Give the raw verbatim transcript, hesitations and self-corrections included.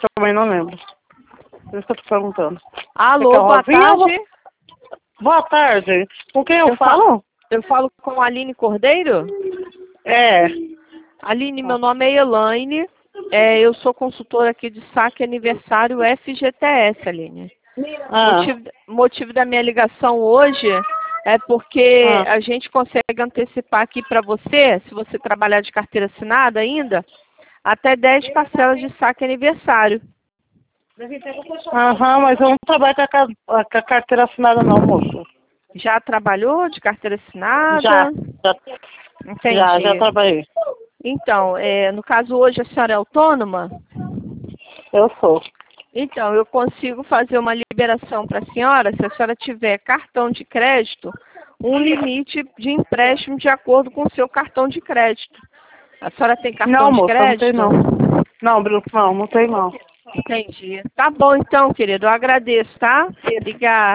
também não lembro. Por isso que eu tô perguntando. Alô, Você quer boa Rosinha ou tarde. Boa tarde. Com quem eu, Eu falo? falo, eu falo com a Aline Cordeiro? É. Aline, meu nome é Elaine. É, eu sou consultora aqui de saque aniversário F G T S, Aline. Ah, Motivo, motivo da minha ligação hoje é porque ah. a gente consegue antecipar aqui para você, se você trabalhar de carteira assinada ainda, até dez parcelas de saque aniversário. Aham, mas eu não trabalho com a, ca- com a carteira assinada não, moço. Já trabalhou de carteira Já, assinada? já, já, já Entendi. trabalhei. Então, é, no caso hoje a senhora é autônoma? Eu sou. Então, eu consigo fazer uma liberação para a senhora se a senhora tiver cartão de crédito, um limite de empréstimo de acordo com o seu cartão de crédito. A senhora tem cartão Não, de moça, não tem crédito? não. Não, Bruno, não, não tem não. Entendi. Tá bom então, querido. Eu agradeço, tá? Obrigada.